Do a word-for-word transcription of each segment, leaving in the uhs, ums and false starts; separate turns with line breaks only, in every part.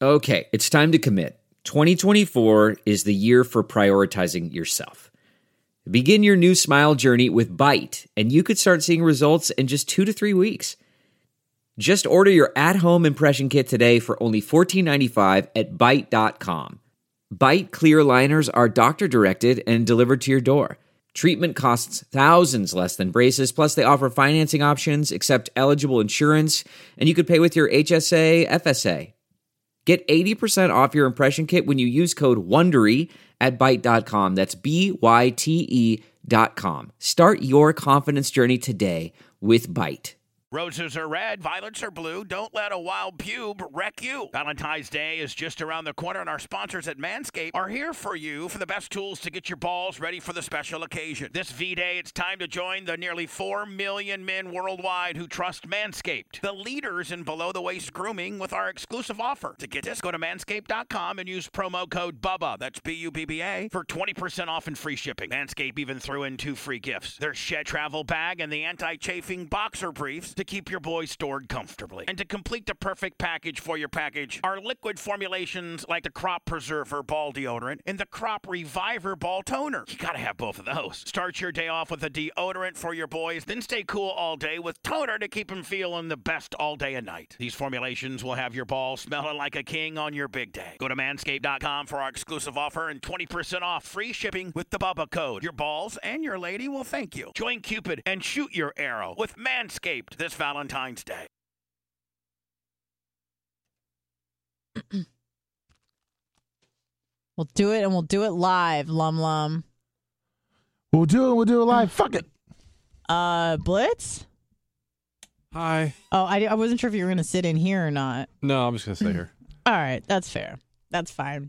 Okay, it's time to commit. twenty twenty-four is the year for prioritizing yourself. Begin your new smile journey with Byte, and you could start seeing results in just two to three weeks. Just order your at-home impression kit today for only fourteen ninety-five at byte dot com. Byte clear aligners are doctor-directed and delivered to your door. Treatment costs thousands less than braces, plus they offer financing options, accept eligible insurance, and you could pay with your H S A, F S A. Get eighty percent off your impression kit when you use code WONDERY at byte dot com. That's B Y T E dot com. Start your confidence journey today with Byte.
Roses are red, violets are blue. Don't let a wild pube wreck you. Valentine's Day is just around the corner, and our sponsors at Manscaped are here for you for the best tools to get your balls ready for the special occasion. This V-Day, it's time to join the nearly four million men worldwide who trust Manscaped, the leaders in below-the-waist grooming, with our exclusive offer. To get this, go to manscaped dot com and use promo code BUBBA, that's B U B B A, for twenty percent off and free shipping. Manscaped even threw in two free gifts: their Shed Travel Bag and the anti-chafing boxer briefs to keep your boys stored comfortably. And to complete the perfect package for your package, our liquid formulations like the Crop Preserver Ball Deodorant and the Crop Reviver Ball Toner. You gotta have both of those. Start your day off with a deodorant for your boys, then stay cool all day with toner to keep them feeling the best all day and night. These formulations will have your balls smelling like a king on your big day. Go to manscaped dot com for our exclusive offer and twenty percent off free shipping with the Bubba code. Your balls and your lady will thank you. Join Cupid and shoot your arrow with Manscaped this Valentine's Day.
We'll do it, and we'll do it live, Lum Lum.
We'll do it. We'll do it live. Fuck it.
Uh, Blitz?
Hi.
Oh, I, I wasn't sure if you were going to sit in here or not.
No, I'm just going to stay here.
All right, that's fair. That's fine.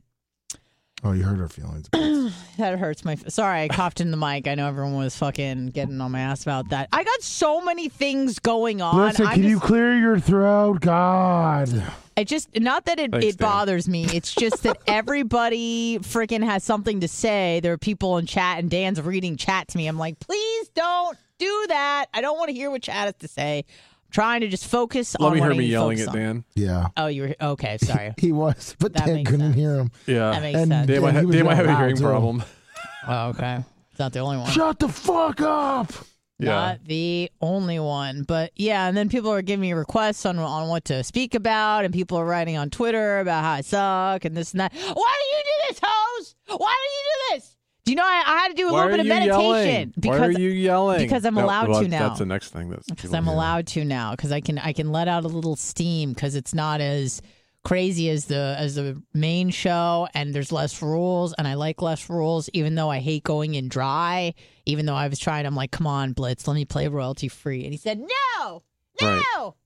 Oh, you hurt our feelings.
That hurts my... Sorry, I coughed in the mic. I know everyone was fucking getting on my ass about that. I got so many things going on.
Listen,
I'm
can
just,
you clear your throat? God.
I just... Not that it,
Thanks,
it bothers me. It's just that everybody freaking has something to say. There are people in chat, and Dan's reading chat to me. I'm like, please don't do that. I don't want to hear what chat has to say. Trying to just focus
Let
on
me
what
hear
I
me
need to
yelling
focus
at
on.
Dan.
Yeah.
Oh, you were okay. Sorry.
He was, but
That
Dan
makes
couldn't
sense.
hear him.
Yeah.
That makes
And
sense.
Dan might,
he
ha-
was
Dan might have a
yelling
hearing
loud, too.
problem.
Oh, okay. It's not the only one.
Shut the fuck up.
Yeah.
Not the only one. But yeah, and then people are giving me requests on on what to speak about, and people are writing on Twitter about how I suck and this and that. Why do you do this, hoes? Why do you do this? Do you know I, I had to do a
Why
little bit
are
of
you
meditation
yelling?
because
Why are you yelling?
because I'm
No,
allowed
well,
to now.
That's the next thing. That's
because
people
I'm
hear.
allowed to now because I can I can let out a little steam because it's not as crazy as the as the main show, and there's less rules, and I like less rules, even though I hate going in dry. Even though I was trying, I'm like, come on, Blitz, let me play royalty free, and he said no, no.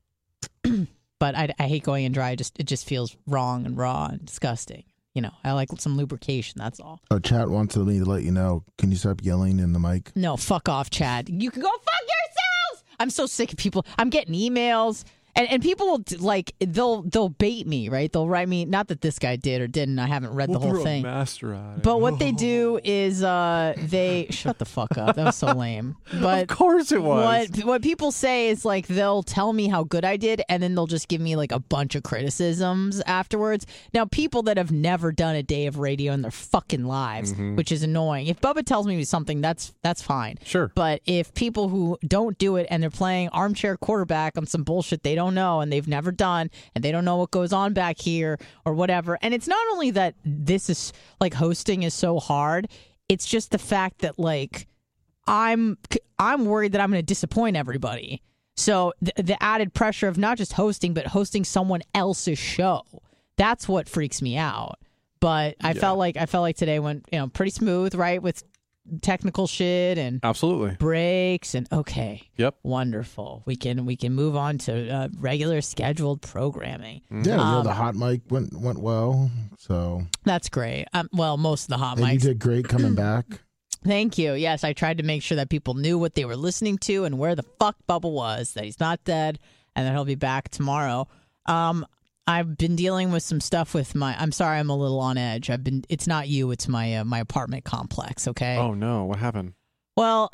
Right.
But I, I hate going in dry. It just it just feels wrong and raw and disgusting. You know, I like some lubrication. That's all.
Oh, chat wants me to let you know. Can you stop yelling in the mic?
No, fuck off, Chad. You can go fuck yourselves. I'm so sick of people. I'm getting emails. And and people will like they'll they'll bait me, right? They'll write me, not that this guy did or didn't. I haven't read
We'll
the whole
throw a
thing.
master at it.
But what they do is uh they shut the fuck up. That was so lame. But
of course it was.
What what people say is like they'll tell me how good I did, and then they'll just give me like a bunch of criticisms afterwards. Now, people that have never done a day of radio in their fucking lives,
Mm-hmm.
which is annoying. If Bubba tells me something, that's that's fine.
Sure.
But if people who don't do it and they're playing armchair quarterback on some bullshit they don't know and they've never done and they don't know what goes on back here or whatever. And it's not only that this is like hosting is so hard, it's just the fact that like I'm I'm worried that I'm going to disappoint everybody. So the, the added pressure of not just hosting but hosting someone else's show. That's what freaks me out. But I
Yeah.
felt like I felt like today went, you know, pretty smooth, right? With technical shit and
Absolutely.
breaks and okay.
Yep.
Wonderful. We can we can move on to uh, regular scheduled programming.
Yeah, you know,
Um,
the hot mic went went well. So
That's great. Um, well, most of the hot
and you
mics.
did great coming back.
Thank you. Yes, I tried to make sure that people knew what they were listening to and where the fuck Bubba was, that he's not dead, and that he'll be back tomorrow. Um, I've been dealing with some stuff with my. I'm sorry, I'm a little on edge. I've been. It's not you. It's my uh, my apartment complex. Okay.
Oh no, what happened?
Well,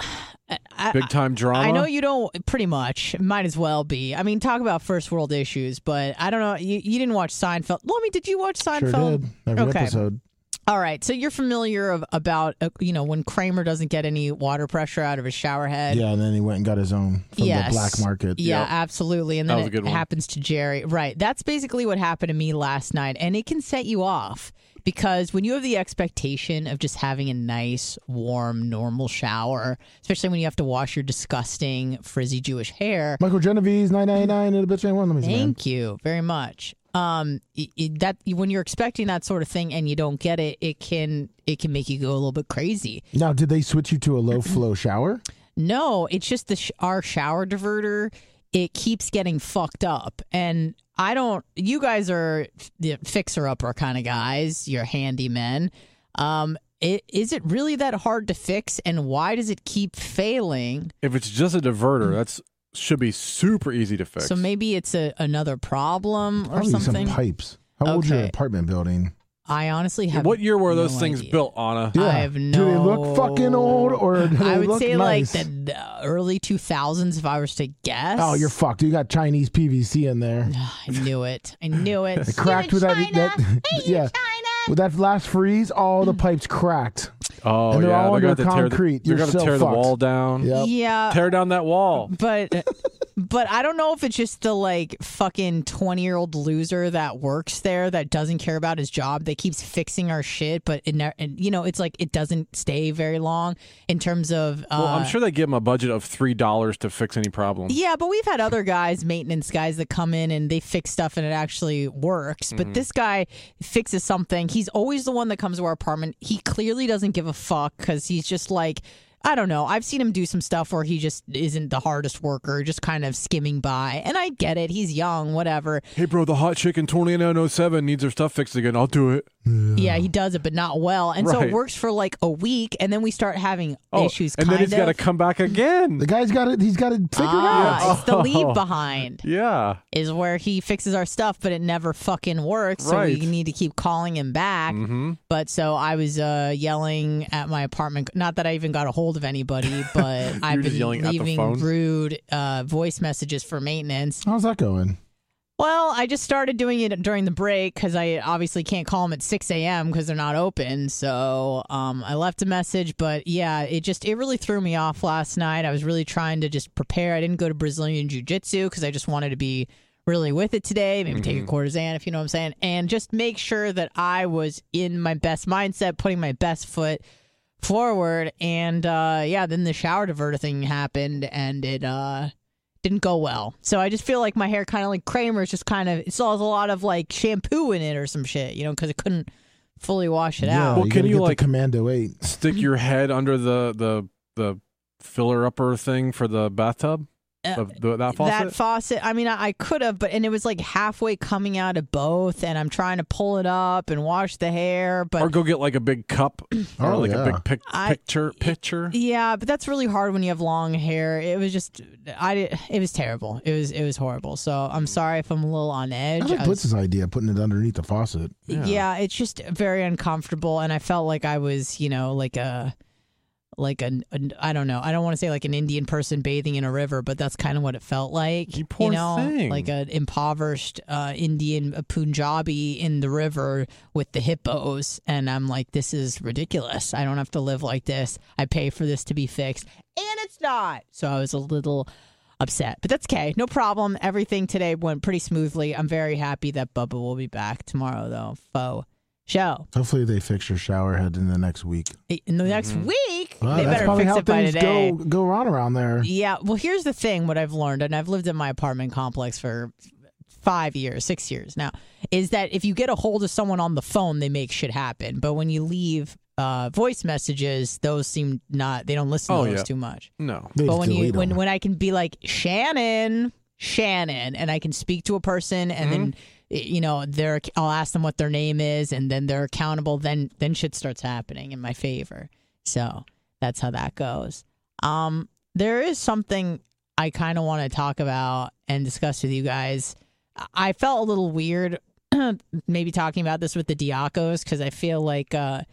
I,
Big time drama.
I know you don't. Pretty much, might as well be. I mean, talk about first world issues, but I don't know. You, you didn't watch Seinfeld. Lummy, did you watch Seinfeld?
Sure did. Every
Okay.
episode.
All right, so you're familiar of, about uh, you know when Kramer doesn't get any water pressure out of his shower head.
Yeah, and then he went and got his own from
Yes.
the black market.
Yeah,
Yep.
absolutely. And
That
then
was a
it
good one.
happens to Jerry. Right. That's basically what happened to me last night. And it can set you off because when you have the expectation of just having a nice, warm, normal shower, especially when you have to wash your disgusting, frizzy Jewish hair.
Michael Genovese, nine ninety-nine, and a bitch ain't one. Let me see, man.
Thank you very much. Um, it, it- that when you're expecting that sort of thing and you don't get it, it can it can make you go a little bit crazy.
Now, did they switch you to a low flow shower?
No, it's just the sh- our shower diverter. It keeps getting fucked up, and I don't. You guys are the fixer upper kind of guys. You're handymen. Um, it, is it really that hard to fix, and why does it keep failing?
If it's just a diverter, that's should be super easy to fix.
So maybe it's a another problem or
Probably
something.
some pipes. How old's your
Okay.
apartment building?
I honestly have.
What year were
no
those things
idea.
built, Anna?
I have no.
Do they look fucking old or do they
I would
look
say
nice?
like the, the early two thousands if I was to guess.
Oh, you're fucked. You got Chinese P V C in there.
I knew it. I knew it.
It cracked with that. that yeah. With that last freeze, all the pipes cracked.
Oh,
And they're
yeah.
all
they're
under
gonna tear the,
concrete.
They're
You're
going to
so
tear the
fucked.
wall down.
Yep.
Yeah.
Tear down that wall.
But but I don't know if it's just the like fucking twenty year old loser that works there that doesn't care about his job that keeps fixing our shit, but it ne- and, you know it's like it doesn't stay very long in terms of. Uh,
Well, I'm sure they give them a budget of three dollars to fix any problem.
Yeah, but we've had other guys, maintenance guys, that come in and they fix stuff and it actually works. But this guy fixes something. He's always the one that comes to our apartment. He clearly doesn't give a fuck because he's just like, I don't know. I've seen him do some stuff where he just isn't the hardest worker, just kind of skimming by. And I get it. He's young, whatever.
Hey, bro, the hot chick in twenty-nine oh seven needs her stuff fixed again. I'll do it.
Yeah, he does it, but not well. And so it
Right.
works for like a week. And then we start having
Oh,
issues.
and
kind
then he's got to
of.
come back again.
The guy's got it. He's got it figured
Ah,
out.
it's the leave
Oh.
behind.
Yeah.
Is where he fixes our stuff, but it never fucking works. So
Right.
we need to keep calling him back.
Mm-hmm.
But so I was uh, yelling at my apartment. Not that I even got a hold of anybody, but I've
just
been
yelling at the
leaving
phone?
rude uh, voice messages for maintenance.
How's that going?
Well, I just started doing it during the break because I obviously can't call them at six a.m. because they're not open. So um, I left a message, but yeah, it just it really threw me off last night. I was really trying to just prepare. I didn't go to Brazilian Jiu-Jitsu because I just wanted to be really with it today. Maybe take a courtesan, if you know what I'm saying, and just make sure that I was in my best mindset, putting my best foot forward. And uh, yeah, then the shower diverter thing happened, and it. Uh, Didn't go well. So I just feel like my hair kind of like Kramer's just kind of, it still has a lot of like shampoo in it or some shit, you know, because it couldn't fully wash it
Yeah,
out.
Well,
you
can
gotta
you,
get the
like-
Commando eight?
Stick your head under the the the filler upper thing for the bathtub.
Uh,
Of the, that faucet.
That faucet, I mean, I, I could have, but, and it was like halfway coming out of both, and I'm trying to pull it up and wash the hair, but.
or go get like a big cup or
Oh,
like
yeah.
a big pic-
I-
picture picture.
Yeah, but that's really hard when you have long hair. It was just, I did, it was terrible. It was, it was horrible. So I'm sorry if I'm a little on edge.
I like
I was-
Blitz's idea, putting it underneath the faucet.
Yeah.
Yeah. It's just very uncomfortable, and I felt like I was, you know, like a, like a, a I don't know. I don't want to say like an Indian person bathing in a river, but that's kind of what it felt like.
You poor
know,
thing.
like an impoverished uh, Indian a Punjabi in the river with the hippos, and I'm like, this is ridiculous. I don't have to live like this. I pay for this to be fixed, and it's not. So I was a little upset, but that's okay. No problem. Everything today went pretty smoothly. I'm very happy that Bubba will be back tomorrow, though. Faux show.
Hopefully they fix your shower head in the next week.
In the next week,
Well,
they
that's
better
probably
fix
how
it by
things
today.
go go on around there.
Yeah, well, here's the thing. What I've learned, and I've lived in my apartment complex for five years, six years now, is that if you get a hold of someone on the phone, they make shit happen. But when you leave uh, voice messages, those seem not, they don't listen
Oh,
to those
yeah.
too much.
No.
They
But
just
when you
delete
when
them.
when I can be like Shannon, Shannon, and I can speak to a person, and then you know they're I'll ask them what their name is, and then they're accountable. Then then shit starts happening in my favor. So that's how that goes. Um, there is something I kind of want to talk about and discuss with you guys. I felt a little weird, maybe talking about this with the Diacos, because I feel like uh,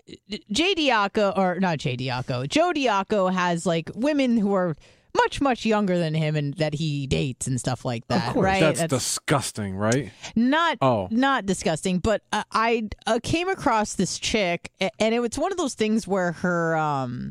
Jay Diaco, or not Jay Diaco, Joe Diaco has like women who are much, much younger than him and that he dates and stuff like that.
Of course.
Right?
That's, That's disgusting, right?
Not,
oh.
not disgusting, but uh, I uh, came across this chick, and it was one of those things where her, um,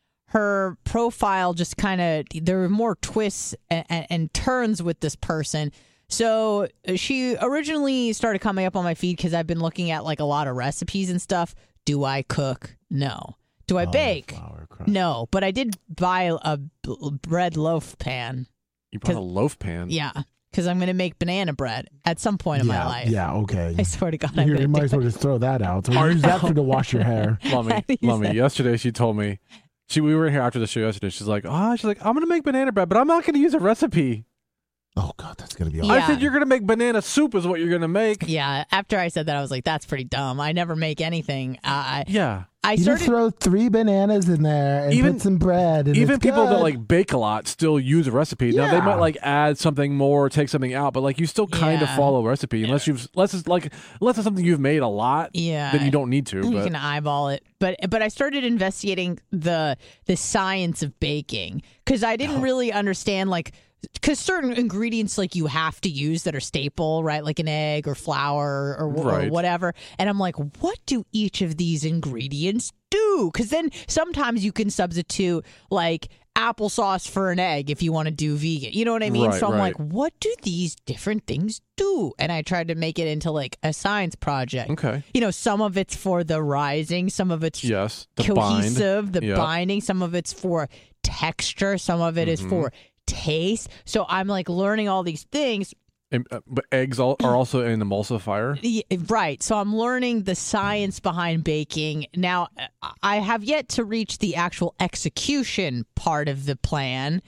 her profile just kind of, there were more twists and, and, and turns with this person. So she originally started coming up on my feed because I've been looking at like a lot of recipes and stuff. Do I cook? No. Do I
Oh,
bake?
flour crust.
No. But I did buy a b- bread loaf pan.
You bought a loaf pan?
Yeah. Because I'm going to make banana bread at some point in
yeah,
my life.
Yeah, okay.
I swear to God, I'm
Here,
going
you
to
might
do
as well
it.
just throw that out. So use that for to wash your hair.
Lummy,
Use
Lummy.
that.
Yesterday, she told me, she we were in here after the show yesterday. She's like, oh, she's like, I'm going to make banana bread, but I'm not going to use a recipe.
Oh, God, that's going to be
Yeah.
awesome.
I said, you're going to make banana soup is what you're going to make.
Yeah. After I said that, I was like, that's pretty dumb. I never make anything. Uh, I,
Yeah.
I
You
started.
just throw three bananas in there and
Even-
put some bread. And
Even
it's
people that
good.
like bake a lot still use a recipe. Now they
Yeah.
might like add something more, take something out, but like you still kind of
Yeah.
follow a recipe unless you've unless it's like unless it's something you've made a lot.
Yeah.
Then you don't need to.
You
But
can eyeball it, but but I started investigating the the science of baking because I didn't really understand like because certain ingredients like you have to use that are staple, right? Like an egg or flour or, or
Right.
whatever. And I'm like, what do each of these ingredients do? Because then sometimes you can substitute like applesauce for an egg if you want to do vegan. You know what I mean?
Right,
so I'm
right.
like, what do these different things do? And I tried to make it into like a science project.
okay.
You know, some of it's for the rising, some of it's
Yes. The bind.
cohesive, the
Yep.
binding, some of it's for texture, some of it is
Mm-hmm.
for taste. So I'm like learning all these things.
And, uh, but eggs all, are also an emulsifier.
Y- Right. So I'm learning the science behind baking. Now, I have yet to reach the actual execution part of the plan.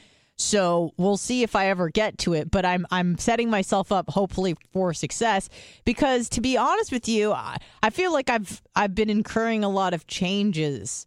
So we'll see if I ever get to it, but I'm I'm setting myself up hopefully for success because to be honest with you, I, I feel like I've I've been incurring a lot of changes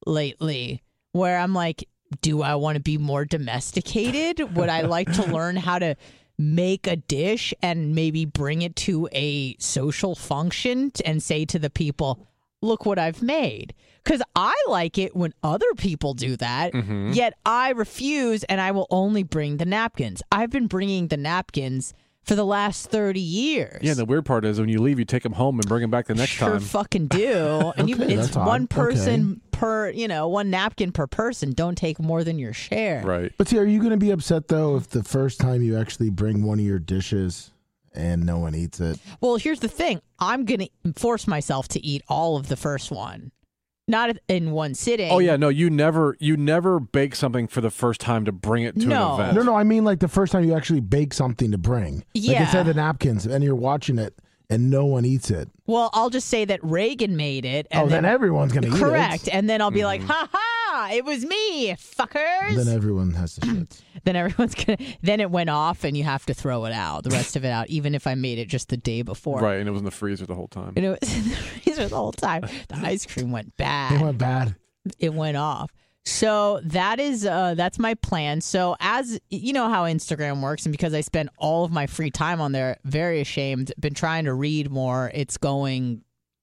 lately where I'm like, do I want to be more domesticated? Would I like to learn how to make a dish and maybe bring it to a social function and say to the people, look what I've made? Because I like it when other people do that,
Mm-hmm.
yet I refuse and I will only bring the napkins. I've been bringing the napkins for the last thirty years.
Yeah, and the weird part is when you leave, you take them home and bring them back the next
sure
time.
fucking do. And you,
Okay,
it's
that's odd.
one person per, you know, one napkin per person. Don't take more than your share.
Right.
But see, are you going to be upset, though, if the first time you actually bring one of your dishes and no one eats it?
Well, here's the thing. I'm going to force myself to eat all of the first one. Not in one sitting.
Oh yeah, no, you never you never bake something for the first time to bring it to
No.
an event.
No, no, I mean like the first time you actually bake something to bring. Like
Yeah.
instead of the napkins, and you're watching it and no one eats it.
Well, I'll just say that Reagan made it. And
Oh, then everyone's going to eat it.
correct. And then I'll be like, ha ha, it was me, fuckers.
Then everyone has to shit.
Then everyone's going to, then it went off and you have to throw it out, the rest of it out, even if I made it just the day before.
Right, and it was in the freezer the whole time.
And it was in the freezer the whole time. The ice cream went
They
bad.
went bad.
It went off. So that is uh that's my plan. So as you know how Instagram works, and because I spend all of my free time on there, very ashamed, been trying to read more. It's going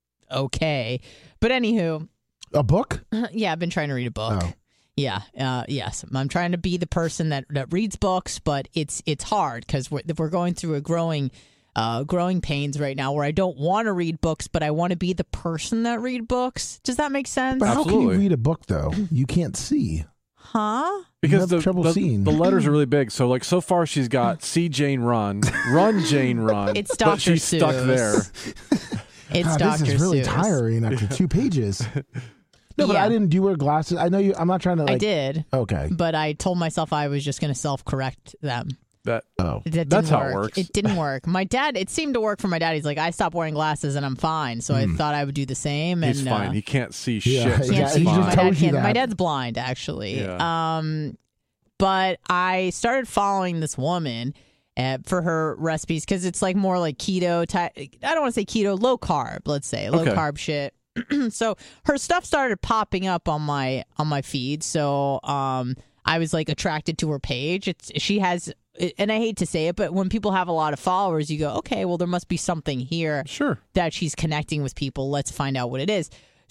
okay. But anywho,
A book?
yeah, I've been trying to read a book.
Oh.
Yeah, uh, yes, I'm trying to be the person that, that reads books, but it's it's hard because we're we're going through a growing uh, growing pains right now where I don't want to read books, but I want to be the person that read books. Does that make sense?
But how can
Absolutely.
you read a book, though? You can't see.
Huh?
Because
have
the,
trouble
the,
seeing.
the letters are really big. So like so far she's got see Jane run, run Jane run.
It's
but
Doctor
she's stuck
Seuss.
there.
It's
God,
Doctor
this is really
Seuss.
tiring after two pages. No, but
Yeah.
I didn't. Do you wear glasses? I know you. I'm not trying to. Like,
I did,
Okay.
but I told myself I was just going to self-correct them.
That
Oh.
That didn't
That's how
work.
it works.
It didn't work. My dad, it seemed to work for my dad. He's like, I stopped wearing glasses and I'm fine. So I thought I would do the same.
he's
And,
fine.
Uh,
He can't see
Yeah,
shit. so
yeah,
can't
he's
see.
he
fine.
just
My
told
dad
you
can't. My
that.
dad's blind, actually.
Yeah.
Um, but I started following this woman uh, for her recipes because it's like more like keto type. I don't want to say keto, low carb. Let's say low
Okay.
carb shit. So her stuff started popping up on my on my feed. So um, I was like attracted to her page. It's she has. And I hate to say it, but when people have a lot of followers, you go, okay, well, there must be something here
Sure.
that she's connecting with people. Let's find out what it is.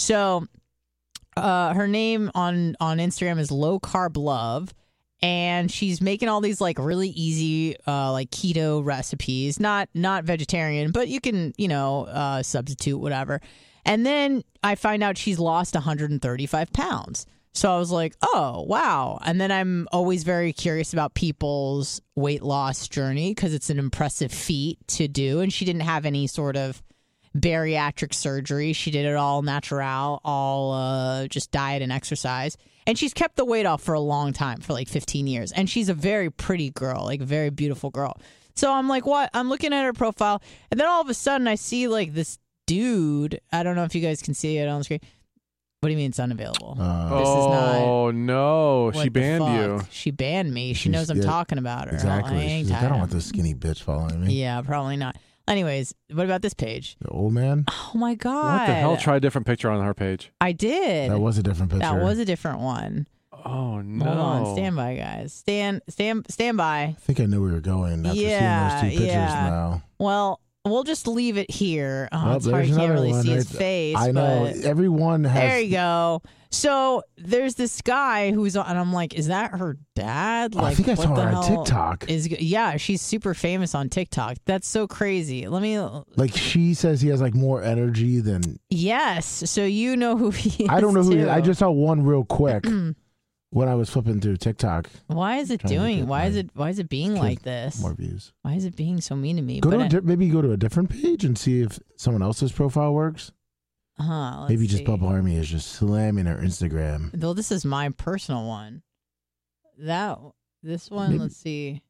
So uh, her name on, on Instagram is Low Carb Love. And she's making all these like really easy uh, like keto recipes, not not vegetarian, but you can, you know, uh, substitute whatever. And then I find out she's lost one hundred thirty-five pounds. So I was like, oh, wow. And then I'm always very curious about people's weight loss journey because it's an impressive feat to do. And she didn't have any sort of bariatric surgery. She did it all natural, all uh, just diet and exercise. And she's kept the weight off for a long time, for like fifteen years. And she's a very pretty girl, like a very beautiful girl. So I'm like, what? I'm looking at her profile. And then all of a sudden I see like this dude. I don't know if you guys can see it on the screen. What do you mean it's unavailable?
Uh,
This is not-
oh, no.
What
She
the
banned you.
fuck? She banned me. She
She's-
knows I'm
yeah,
talking about her.
Exactly.
I ain't
She's like, I
tired
don't
of
want this skinny bitch following me.
Yeah, probably not. Anyways, what about this page?
The old man?
Oh my god!
What the hell? Try a different picture on her page.
I did.
That was a different picture.
That was a different one.
Oh, no.
Hold on, stand by, guys. Stand, stand, stand by.
I think I knew we were going after
Yeah,
seeing those two pictures
yeah.
now.
Well, we'll just leave it here. Oh,
Well,
it's hard.
there's
You can't
another
really
one
see
right
his
th-
face.
I know.
but
Everyone has.
there you go. So there's this guy who's on, and I'm like, is that her dad? Like,
I think I
what
saw
the
her on
hell
TikTok.
Is yeah, she's super famous on TikTok. That's so crazy. Let me.
Like she says he has like more energy than.
Yes. So you know who he is.
I don't know who he
too.
is. I just saw one real quick when I was flipping through TikTok.
Why is it
Trying to
doing?
get
Why is
my
it? Why is it being
kid
like this?
More views.
Why is it being so mean to me?
Go
but
to a
I-
di- maybe go to a different page and see if someone else's profile works.
huh, let's
Maybe just
see.
Bubba Army is just slamming her Instagram.
Well, this is my personal one. That this one.
Maybe-
Let's see.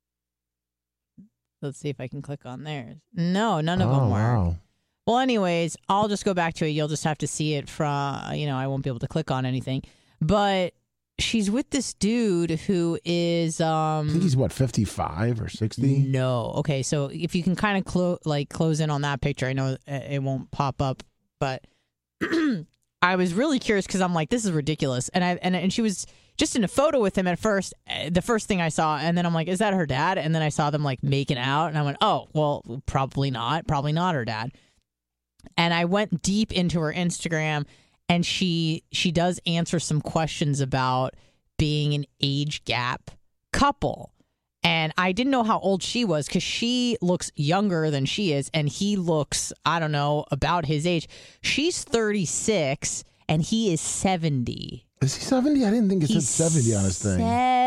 Let's see if I can click on theirs. No, none of
oh,
them work.
wow.
Well, anyways, I'll just go back to it. You'll just have to see it from. You know, I won't be able to click on anything. But she's with this dude who is. Um,
I think he's what, fifty-five or sixty?
No. Okay, so if you can kind of clo- like close in on that picture, I know it won't pop up, but I was really curious because I'm like, this is ridiculous, and I and and she was just in a photo with him at first. uh, The first thing I saw, and then I'm like, is that her dad? And then I saw them like making out, and I went, oh, well, probably not, probably not her dad. And I went deep into her Instagram, and she she does answer some questions about being an age gap couple. And I didn't know how old she was because she looks younger than she is. And he looks, I don't know, about his age. She's thirty-six and he is seventy.
Is he seventy? I didn't think it
He's
said seventy on his thing.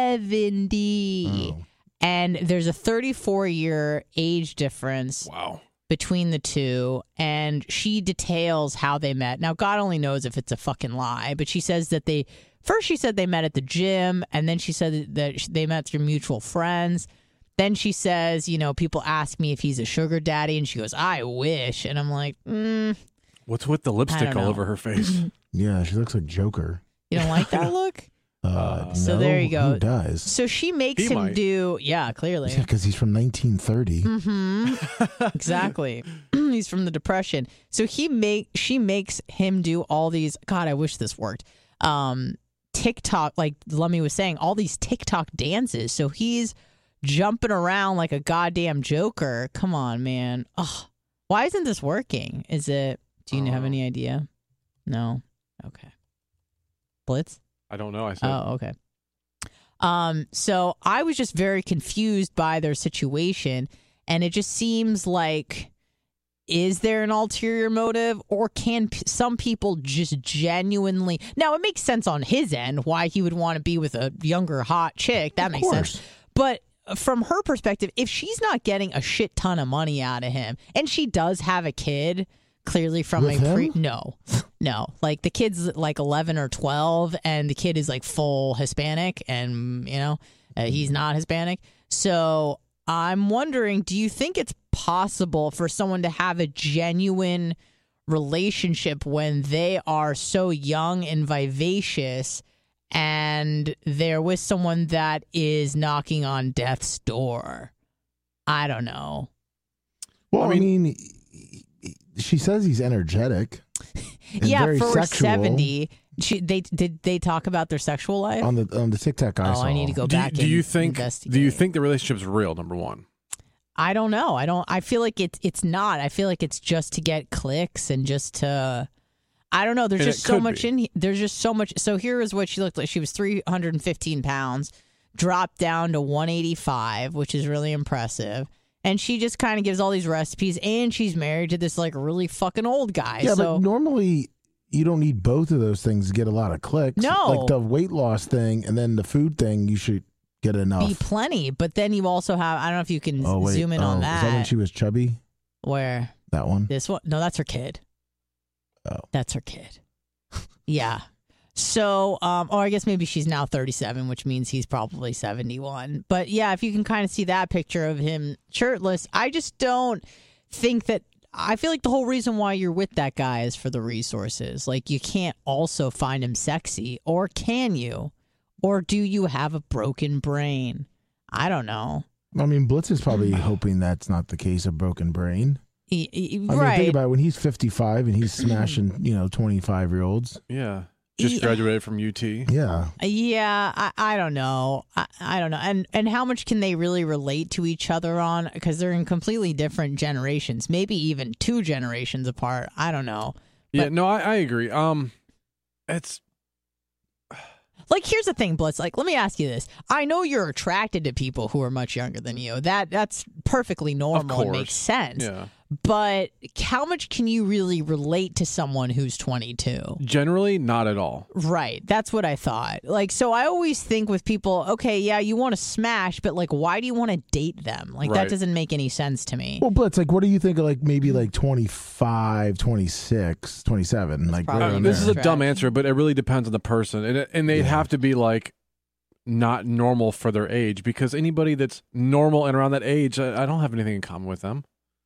seventy.
Oh.
And there's a thirty-four year age difference
Wow.
between the two, and she details how they met. Now, God only knows if it's a fucking lie, but she says that they first she said they met at the gym, and then she said that they met through mutual friends. Then she says, you know, people ask me if he's a sugar daddy, and she goes, I wish. And I'm like, mm,
What's with the lipstick all
know.
over her face?
Yeah, she looks like Joker.
you don't like that look?
Uh,
So
no,
there you go.
Who does?
So she makes
He
him
might.
do, yeah, clearly.
Yeah, because he's from nineteen thirty.
Mm-hmm. Exactly. He's from the Depression. So he make she makes him do all these. God, I wish this worked. Um, TikTok, like Lummy was saying, all these TikTok dances. So he's jumping around like a goddamn Joker. Come on, man. Ugh. Why isn't this working? Is it? Do you have
Uh,
any idea? No. Okay. Blitz.
I don't know. I said.
Oh, okay. Um, so I was just very confused by their situation, and it just seems like, is there an ulterior motive, or can p- some people just genuinely? Now, it makes sense on his end why he would want to be with a younger, hot chick. That
Of
makes sense.
course.
But from her perspective, if she's not getting a shit ton of money out of him, and she does have a kid, clearly from
With
a pre
him?
no, no, like the kid's like eleven or twelve, and the kid is like full Hispanic, and you know uh, he's not Hispanic. So I'm wondering, do you think it's possible for someone to have a genuine relationship when they are so young and vivacious, and they're with someone that is knocking on death's door? I don't know.
Well, I
I
mean, he- he- she says he's energetic. and
Yeah,
very
for
sexual
seventy, she, they did they talk about their sexual life?
on the on the TikTok I
oh,
saw.
I need to go
do you,
back.
do
and
you think?
investigate.
Do you think the relationship's real? Number one.
I don't know. I don't. I feel like it's it's not. I feel like it's just to get clicks and just to. I don't know. There's
And
just
it
so
could
much
be.
in. There's just so much. So here is what she looked like. She was three hundred fifteen pounds, dropped down to one eighty-five, which is really impressive. And she just kind of gives all these recipes, and she's married to this like really fucking old guy.
Yeah,
so
but normally you don't need both of those things to get a lot of clicks.
No.
Like the weight loss thing and then the food thing, you should get enough.
be plenty. But then you also have. I don't know if you can
oh, wait.
zoom in
oh,
on
Is
that.
that when she was chubby?
Where
That one?
this one? No, that's her kid.
Oh.
That's her kid. Yeah. So, um, or I guess maybe she's now thirty-seven, which means he's probably seventy-one. But yeah, if you can kind of see that picture of him shirtless, I just don't think that. I feel like the whole reason why you're with that guy is for the resources. Like, you can't also find him sexy, or can you? Or do you have a broken brain? I don't know.
I mean, Blitz is probably hoping that's not the case, a broken brain.
E- e-
I mean,
right.
think about it. When he's fifty-five and he's smashing, you know, twenty-five-year-olds.
Yeah. Just
Yeah.
graduated from U T.
Yeah.
Yeah, I, I don't know. I, I don't know. And and how much can they really relate to each other on? Because they're in completely different generations, maybe even two generations apart. I don't know.
Yeah,
But-
no, I, I agree. Um, it's
Like, here's the thing, Blitz. Like, let me ask you this. I know you're attracted to people who are much younger than you. That That's perfectly normal and
course.
makes sense.
yeah.
But how much can you really relate to someone who's twenty-two?
Generally, not at all.
Right. That's what I thought. Like, so I always think with people, okay, yeah, you want to smash, but like, why do you want to date them? Like, that
Right.
doesn't make any sense to me.
Well, Blitz, like, what do you think of, like, maybe, like, twenty-five, twenty-six, twenty-seven? Like,
probably
right
Uh,
around
this is
there.
a dumb answer, but it really depends on the person, and it, and they'd
Yeah.
have to be like not normal for their age, because anybody that's normal and around that age, I, I don't have anything in common with them.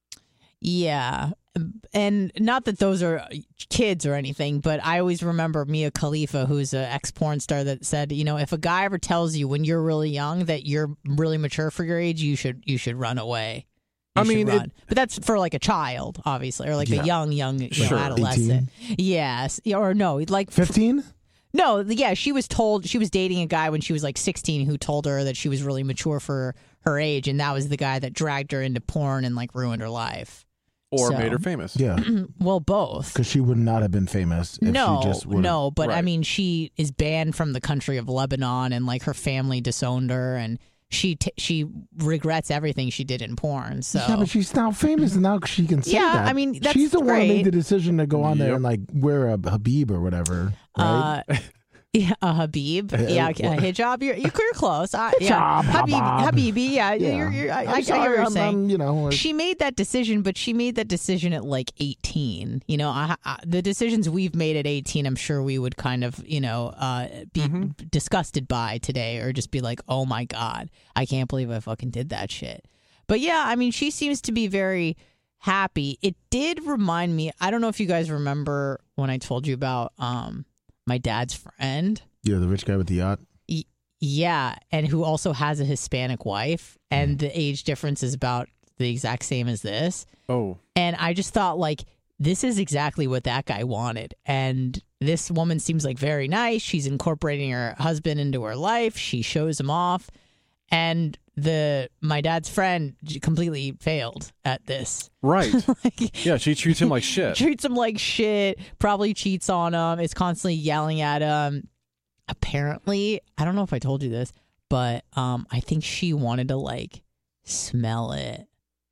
Yeah. And not that those are kids or anything, but I always remember Mia Khalifa, who's an ex porn star, that said, you know, if a guy ever tells you when you're really young that you're really mature for your age, you should you should run away. You
I
should
mean, it-
run. But that's for like a child, obviously, or like
Yeah.
a young, young you know,
Sure.
adolescent. Yes. Yeah, or no, like
fifteen?
No, yeah, she was told she was dating a guy when she was like sixteen who told her that she was really mature for her age, and that was the guy that dragged her into porn and like ruined her life.
Or
So-
made her famous.
Yeah.
Well, both.
Because she would not have been famous if
No,
she just would.
no, but I
Right.
mean, she is banned from the country of Lebanon, and like her family disowned her, and she t- she regrets everything she did in porn. So
Yeah, but she's now famous, and now she can say
Yeah,
that.
I mean, that's
she's the one who
great.
made the decision to go on there
Yep.
and like wear a Habib or whatever, right?
Uh, yeah, a Habib.
Uh,
Yeah,
what?
a hijab. You're you're you're close. I, yeah,
Hijab,
Habib,
Habab.
Habibi. Yeah,
Yeah.
you're, you're, I,
I'm
I, I get
sorry,
what you're
I'm-
saying.
I'm, you know, like-
She made that decision, but she made that decision at like eighteen. You know, I, I, the decisions we've made at eighteen, I'm sure we would kind of, you know, uh, be
Mm-hmm.
disgusted by today, or just be like, oh my God, I can't believe I fucking did that shit. But yeah, I mean, she seems to be very happy. It did remind me, I don't know if you guys remember when I told you about um my dad's friend.
yeah, the rich guy with the yacht.
Yeah, and who also has a Hispanic wife, and the age difference is about the exact same as this.
Oh,
And I just thought, like, this is exactly what that guy wanted. And this woman seems like very nice. She's incorporating her husband into her life. She shows him off. And the my dad's friend j- completely failed at this.
right.
Like,
Yeah, she treats him like shit.
treats him like shit, probably cheats on him, is constantly yelling at him. Apparently, I don't know if I told you this, but um, I think she wanted to, like, smell it.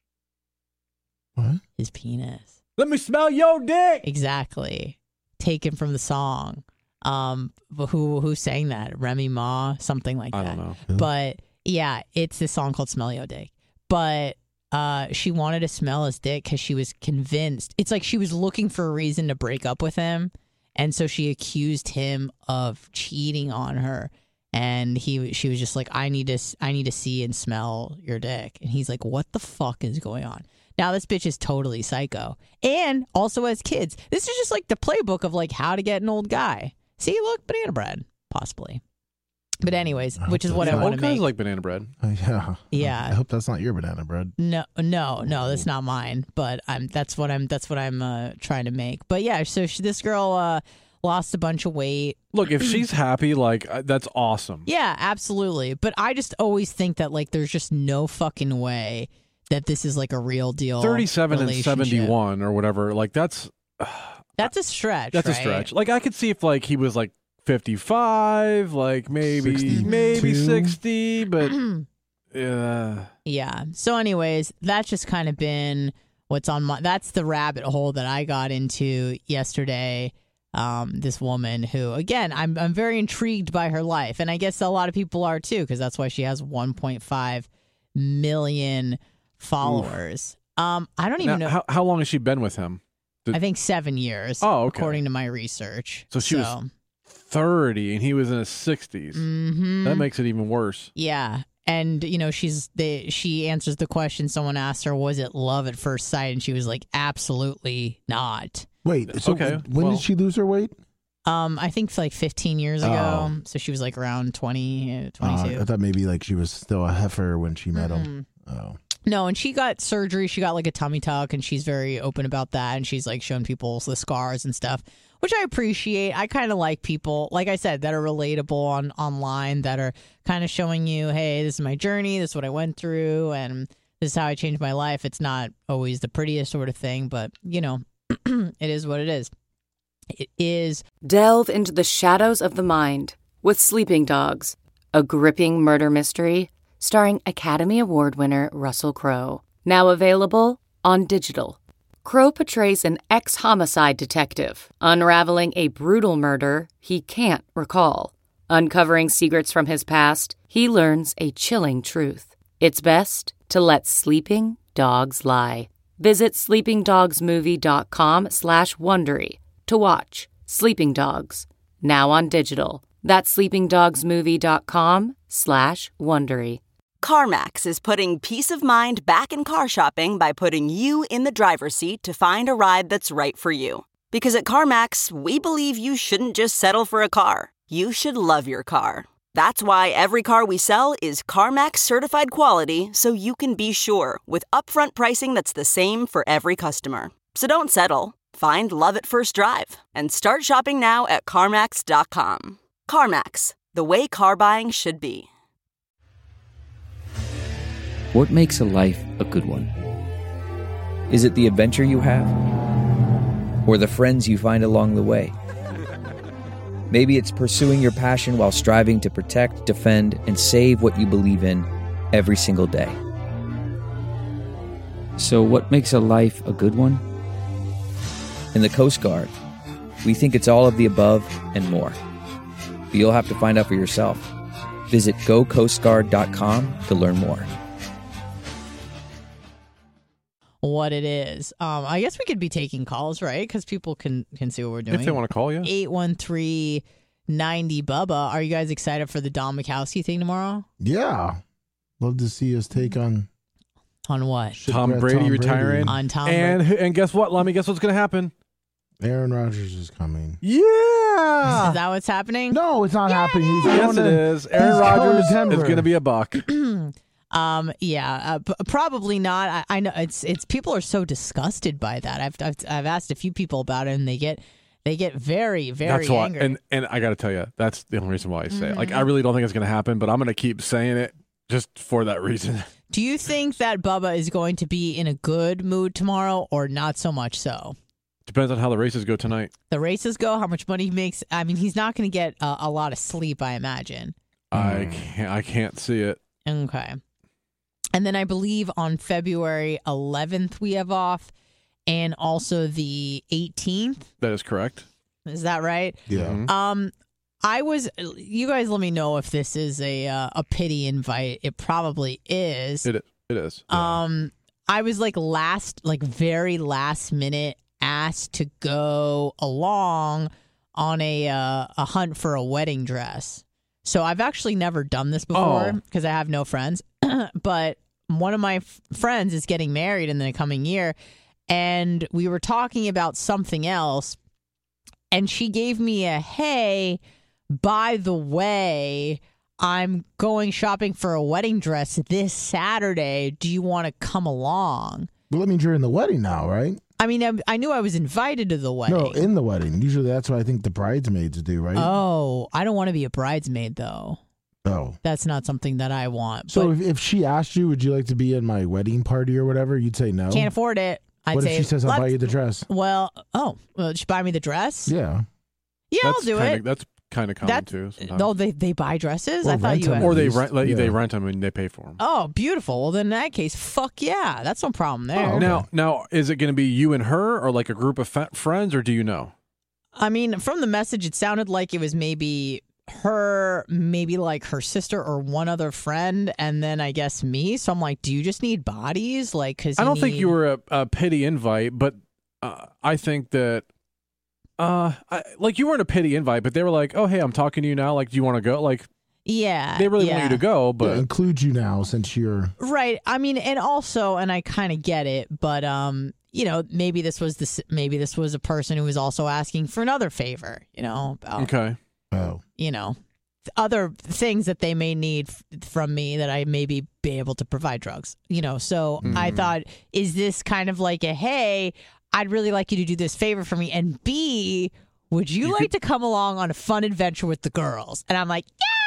What?
His penis.
Let me smell your dick.
Exactly. Taken from the song. Um, but who who sang that? Remy Ma, something like
I
that.
don't know.
But yeah, it's this song called "Smell Your Dick." But uh, she wanted to smell his dick because she was convinced. It's like she was looking for a reason to break up with him, and so she accused him of cheating on her. And he, she was just like, "I need to, I need to see and smell your dick." And he's like, "What the fuck is going on?" Now this bitch is totally psycho, and also has kids. This is just like the playbook of like how to get an old guy. See, look, banana bread, possibly. But anyways, which is what I
Yeah,
want
All
to
kinds
make.
like banana bread.
Uh, yeah.
Yeah.
I hope that's not your banana bread.
No, no, no, that's not mine. But I'm that's what I'm that's what I'm uh, trying to make. But yeah, so she, this girl uh, lost a bunch of weight.
Look, if she's happy, like uh, that's awesome.
Yeah, absolutely. But I just always think that like there's just no fucking way that this is like a real deal.
Thirty-seven and
relationship.
seventy-one or whatever. Like that's.
That's That's a stretch.
That's
right?
a stretch. Like I could see if like he was like fifty-five, like maybe
sixty-two?
maybe sixty, but yeah.
Yeah. So, anyways, that's just kind of been what's on my. That's the rabbit hole that I got into yesterday. Um, this woman who, again, I'm I'm very intrigued by her life, and I guess a lot of people are too, because that's why she has one point five million followers. Oof. Um, I don't even
now,
know
how how long has she been with him.
I think seven years.
Oh, okay.
According to my research.
So she was thirty, and he was in his sixties.
Mm-hmm.
That makes it even worse.
Yeah. And, you know, she's the, she answers the question someone asked her, was it love at first sight? And she was like, absolutely not.
Wait, so
okay,
when
well,
did she lose her weight?
Um, I think like fifteen years ago.
Oh.
So she was like around twenty, twenty-two.
Uh, I thought maybe like she was still a heifer when she met
Mm-hmm.
him. Oh.
No, and she got surgery. She got like a tummy tuck, and she's very open about that. And she's like showing people the scars and stuff, which I appreciate. I kind of like people, like I said, that are relatable on online, that are kind of showing you, hey, this is my journey, this is what I went through, and this is how I changed my life. It's not always the prettiest sort of thing, but, you know, it is what it is. It is.
Delve into the shadows of the mind with Sleeping Dogs, a gripping murder mystery starring Academy Award winner Russell Crowe. Now available on digital. Crowe portrays an ex-homicide detective unraveling a brutal murder he can't recall. Uncovering secrets from his past, he learns a chilling truth. It's best to let sleeping dogs lie. Visit sleepingdogsmovie.com slash Wondery to watch Sleeping Dogs, now on digital. That's sleepingdogsmovie.com slash Wondery.
CarMax is putting peace of mind back in car shopping by putting you in the driver's seat to find a ride that's right for you. Because at CarMax, we believe you shouldn't just settle for a car. You should love your car. That's why every car we sell is CarMax certified quality, so you can be sure with upfront pricing that's the same for every customer. So don't settle. Find love at first drive and start shopping now at CarMax dot com. CarMax, the way car buying should be.
What makes a life a good one? Is it the adventure you have? Or the friends you find along the way? Maybe it's pursuing your passion while striving to protect, defend, and save what you believe in every single day. So what makes a life a good one? In the Coast Guard, we think it's all of the above and more. But you'll have to find out for yourself. Visit go coast guard dot com to learn more.
What it is. Um, I guess we could be taking calls, right? Because people can can see what we're doing.
If they want to call you.
eight one three, nine zero Bubba. Are you guys excited for the Don Mikowski thing tomorrow?
Yeah. Love to see his take on
On what?
Tom Brady
Tom
retiring.
On Tom
and
Brady.
and guess what, Lummy? Guess what's going to happen?
Aaron Rodgers is coming.
Yeah.
Is that what's happening?
No, it's not happening. He's
Yes,
going
it
to,
is. Aaron
he's going to
Rodgers
Denver.
is going to be a buck.
Um. Yeah. Uh, p- probably not. I, I know it's it's people are so disgusted by that. I've, I've I've asked a few people about it, and they get they get very very
That's why.
angry.
And and I got to tell you, that's the only reason why I say it. Like, I really don't think it's going to happen, but I'm going to keep saying it just for that reason.
Do you think that Bubba is going to be in a good mood tomorrow, or not so much so?
Depends on how the races go tonight.
The races go, how much money he makes. I mean, he's not going to get uh, a lot of sleep, I imagine.
I can't. I can't see it.
Okay. And then I believe on February eleventh we have off, and also the eighteenth.
That is correct.
Is that right?
Yeah.
Mhm.
Um, I was. You guys, let me know if this is a uh, a pity invite. It probably is.
It it is.
Um, I was like last, like very last minute asked to go along on a uh, a hunt for a wedding dress. So I've actually never done this before because
Oh.
I have no friends. But one of my f- friends is getting married in the coming year, and we were talking about something else, and she gave me a, hey, by the way, I'm going shopping for a wedding dress this Saturday. Do you want to come along?
Well, that means you're in the wedding now, right?
I mean, I, I knew I was invited to the wedding.
No, in the wedding. Usually that's what I think the bridesmaids do, right?
Oh, I don't want to be a bridesmaid, though.
Oh.
That's not something that I want.
So
but
if, if she asked you, would you like to be in my wedding party or whatever, you'd say no?
can't afford it. I'd
what
say,
if she says, I'll
let's-
buy you the dress?
Well, oh, well, she buy me the dress?
Yeah.
Yeah,
That's
I'll do
kinda,
it.
That's kind of common
That's,
too. Sometimes.
no, they they buy dresses.
Or
I thought
rent
you.
them.
Had,
or they
least,
rent, like,
yeah.
they rent them and they pay for them.
oh, beautiful. Well, then in that case, fuck yeah, that's no problem there.
Oh, okay.
Now, now, is it going to be you and her, or like a group of fa- friends, or do you know?
I mean, from the message, it sounded like it was maybe her, maybe like her sister or one other friend, and then I guess me. So I'm like, do you just need bodies? Like, because
I don't
need...
think you were a, a pity invite, but uh, I think that, uh, I, like you weren't a pity invite, but they were like, "Oh, hey, I'm talking to you now. Like, do you want to go?" Like,
Yeah,
they really
yeah.
want you to go,
Yeah,
but
include you now since you're.
Right. I mean, and also, and I kind of get it, but um, you know, maybe this was the maybe this was a person who was also asking for another favor. You know, about,
okay.
Oh.
you know, other things that they may need f- from me that I maybe be able to provide drugs. You know, so I thought, is this kind of like a hey, I'd really like you to do this favor for me, and B, would you,
You
like
could-
to come along on a fun adventure with the girls? And I'm like,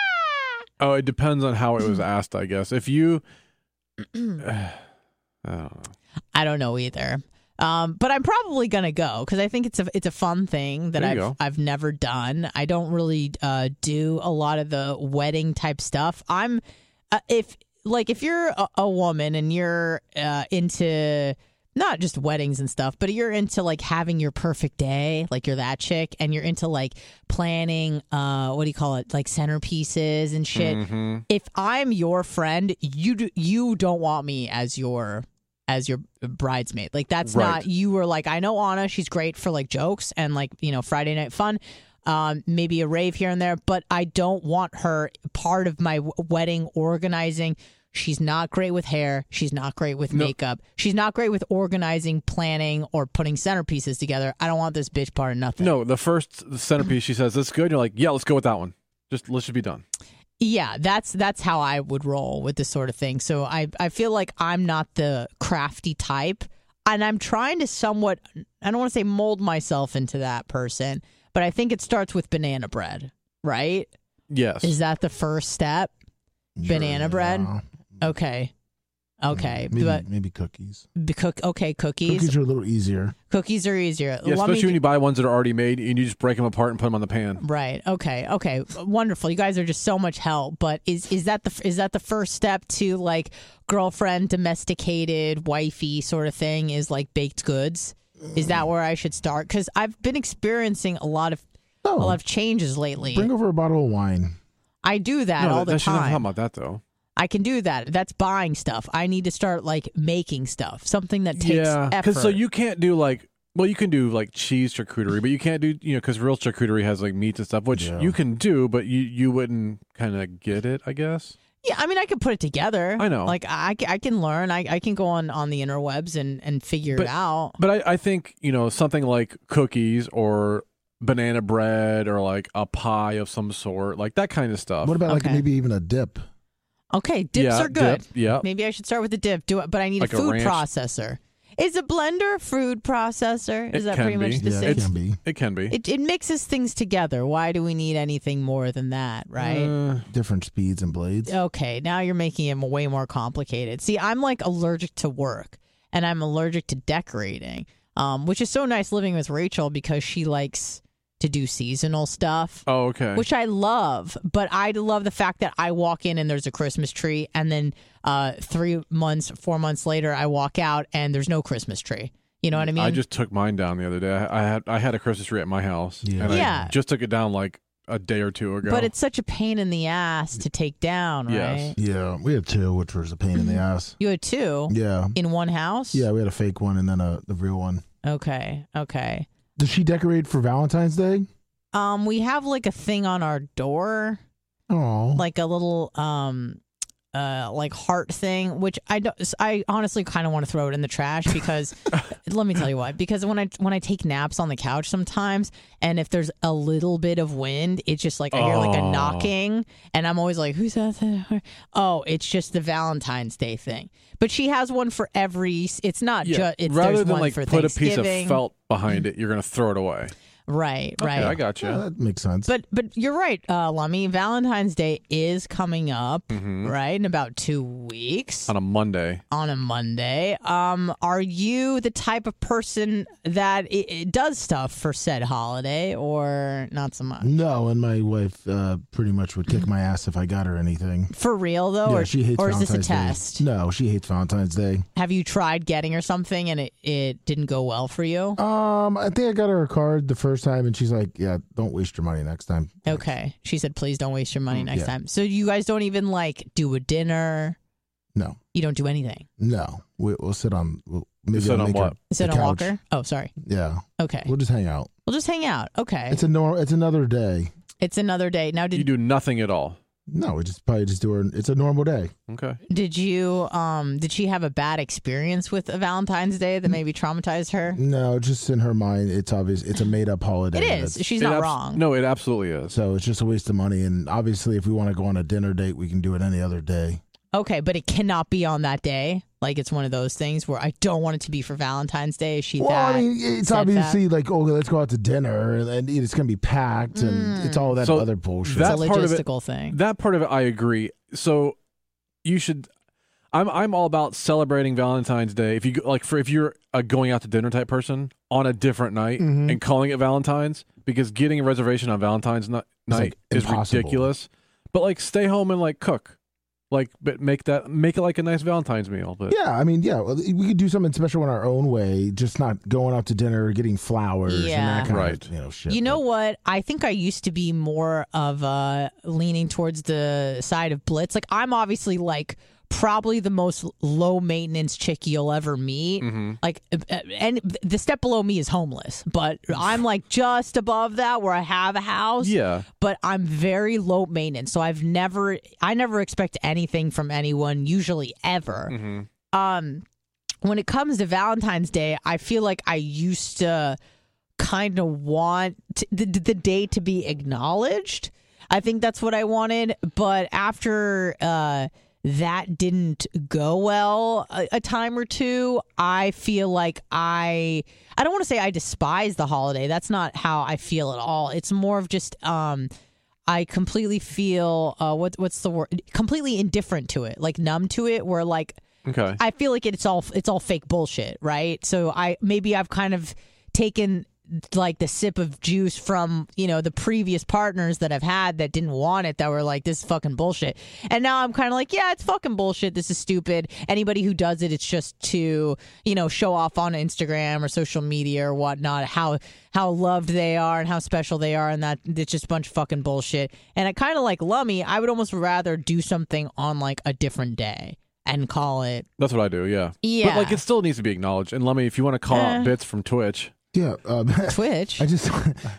yeah.
Oh, it depends on how it was asked, I guess. If you, I don't know.
I don't know either. Um, but I'm probably gonna go because I think it's a it's a fun thing that
There
I've
you go.
I've never done. I don't really uh, do a lot of the wedding type stuff. I'm uh, if like if you're a, a woman and you're uh, into not just weddings and stuff, but you're into like having your perfect day, like you're that chick, and you're into like planning, uh, what do you call it, like centerpieces and shit.
Mm-hmm.
If I'm your friend, you do, you don't want me as your as your bridesmaid. Like that's
Right.
not, you were like, I know Anna, she's great for like jokes and like, you know, Friday night fun. Um, maybe a rave here and there, but I don't want her part of my w- wedding organizing. She's not great with hair. She's not great with
No.
makeup. She's not great with organizing, planning, or putting centerpieces together. I don't want this bitch part of nothing.
No, the first centerpiece, she says, "That's good." You're like, "Yeah, let's go with that one. Just let's just be done."
Yeah, that's that's how I would roll with this sort of thing. So I I feel like I'm not the crafty type, and I'm trying to somewhat, I don't want to say mold myself into that person, but I think it starts with banana bread, right?
Yes.
Is that the first step? Banana bread?
Yeah.
Okay. Okay.
Maybe,
But
maybe cookies.
the cook okay, cookies.
Cookies are a little easier.
Cookies are easier.
Yeah,
Let me
especially when you buy ones that are already made and you just break them apart and put them on the pan.
Right. Okay. Okay. Wonderful. You guys are just so much help. But is is that the is that the first step to like girlfriend, domesticated, wifey sort of thing? Is like baked goods? Is that where I should start? Because I've been experiencing a lot of
No.
a lot of changes lately.
Bring over a bottle of wine.
I do that
no,
all
that,
the
she's not talking
time.
about that though.
I can do that. That's buying stuff. I need to start like making stuff. Something that takes
yeah,
effort.
so you can't do like. Well, you can do like cheese charcuterie, but you can't do, you know, because real charcuterie has like meats and stuff, which
Yeah.
you can do, but you, you wouldn't kind of get it, I guess.
Yeah, I mean, I could put it together.
I know.
Like I, I can learn. I, I can go on on the interwebs and and figure
But-
it out.
But I, I think, you know, something like cookies or banana bread or like a pie of some sort, like that kind of stuff.
What about like
Okay.
maybe even a dip?
Okay, dips
yeah,
are good.
Dip, yeah.
Maybe I should start with the dip. Do it, but I need
Like
a
a
food
ranch.
processor. Is a blender a food processor? Is
It
that
can
pretty much
be.
the
Yeah,
same?
it can be.
It can be.
It, it mixes things together. Why do we need anything more than that, right?
Uh,
Different speeds and blades.
Okay, now you're making it way more complicated. See, I'm like allergic to work, and I'm allergic to decorating, um, which is so nice living with Rachel because she likes to do seasonal stuff.
oh, okay.
Which I love, but I love the fact that I walk in and there's a Christmas tree, and then uh, three months, four months later, I walk out and there's no Christmas tree. You know what I mean?
I just took mine down the other day. I, I had I had a Christmas tree at my house,
Yeah.
and
Yeah.
I just took it down like a day or two ago.
But it's such a pain in the ass to take down,
Yes.
right?
Yeah, we had two, which was a pain in the ass.
You had two
Yeah.
in one house?
Yeah, we had a fake one and then a the real one.
Okay, okay.
Does she decorate for Valentine's Day?
Um, we have like a thing on our door,
Oh,
like a little um uh like heart thing, which I don't I honestly kind of want to throw it in the trash because let me tell you why, because when I when I take naps on the couch sometimes, and if there's a little bit of wind, it's just like I hear like a
Oh.
knocking, and I'm always like, who's that there? Oh, it's just the Valentine's Day thing. But she has one for every, it's not
yeah.
just it's
rather
there's
than
one
like
for
put a piece of
Thanksgiving.
felt behind it, you're gonna throw it away.
Right, right.
Okay, I got you.
Yeah, that makes sense.
But but you're right, uh, Lummy. Valentine's Day is coming up,
Mhm.
right, in about two weeks
On a Monday.
on a Monday. Um, are you the type of person that it, it does stuff for said holiday, or not so much?
no, and my wife uh, pretty much would kick my ass if I got her anything.
For real though,
yeah,
or
she hates
or is this a
Valentine's Day.
test?
No, she hates Valentine's Day.
Have you tried getting her something and it, it didn't go well for you?
Um, I think I got her a card the first time, and she's like, "Yeah, don't waste your money next time."
Okay. She said, please don't waste your money next
yeah.
time. So you guys don't even like do a dinner?
No,
You don't do anything?
no, we, we'll sit on. We'll, maybe
sit
I'll
on
make her
what?
Sit
the
on
couch.
Walker? Oh, sorry.
Yeah,
Okay.
we'll just hang out.
We'll just hang out. Okay.
It's a nor- It's another day.
It's another day. Now, did
You do nothing at all.
No, we just probably just do her. It's a normal day.
Okay.
did you um did she have a bad experience with a Valentine's Day that maybe traumatized her?
No, just in her mind, it's obvious. It's a made up holiday.
It is.
That's-
She's
It
not
abs-
wrong.
No, it absolutely is.
So it's just a waste of money. And obviously, if we want to go on a dinner date, we can do it any other day.
Okay, but it cannot be on that day. Like it's one of those things where I don't want it to be for Valentine's Day. Is she
Well,
that?
I mean, it's
said
obviously like, oh, let's go out to dinner, and, and it's going to be packed, and it's all that
So
other bullshit.
that
it's a
part of it-
logistical thing.
That part of it, I agree. So you should. I'm I'm all about celebrating Valentine's Day. If you go- like, for if you're a going out to dinner type person on a different night
Mhm.
and calling it Valentine's, because getting a reservation on Valentine's ni- night
like,
is
impossible.
ridiculous. But like, stay home and like cook, like, but make that make it like a nice Valentine's meal. But
Yeah, I mean, yeah, well, we could do something special in our own way, just not going out to dinner, getting flowers,
Yeah.
and that kind
Right.
of you know shit.
You know
But-
what? I think I used to be more of uh leaning towards the side of Blitz. Like I'm obviously like probably the most low maintenance chick you'll ever meet.
Mm-hmm.
Like uh, and the step below me is homeless, but I'm like just above that where I have a house.
yeah,
But I'm very low maintenance. So I've never I never expect anything from anyone, usually ever.
mm-hmm.
Um when it comes to Valentine's Day, I feel like I used to kind of want to, the, the day to be acknowledged. I think that's what I wanted. But after uh, that didn't go well a, a time or two, I feel like I I don't want to say I despise the holiday. That's not how I feel at all. It's more of just um, I completely feel uh, what what's the word? Completely indifferent to it, like numb to it. Where like
Okay.
I feel like it's all it's all fake bullshit, right? So I maybe I've kind of taken like the sip of juice from, you know, the previous partners that I've had that didn't want it, that were like, this is fucking bullshit. And now I'm kind of like, yeah, it's fucking bullshit. This is stupid. Anybody who does it, it's just to, you know, show off on Instagram or social media or whatnot how how loved they are and how special they are, and that it's just a bunch of fucking bullshit. And I kind of like Lummy, I would almost rather do something on like a different day and call it.
That's what I do. Yeah.
Yeah.
But like, it still needs to be acknowledged. And let me, if you want to call
Eh.
out bits from Twitch.
Yeah, um,
Twitch.
I just,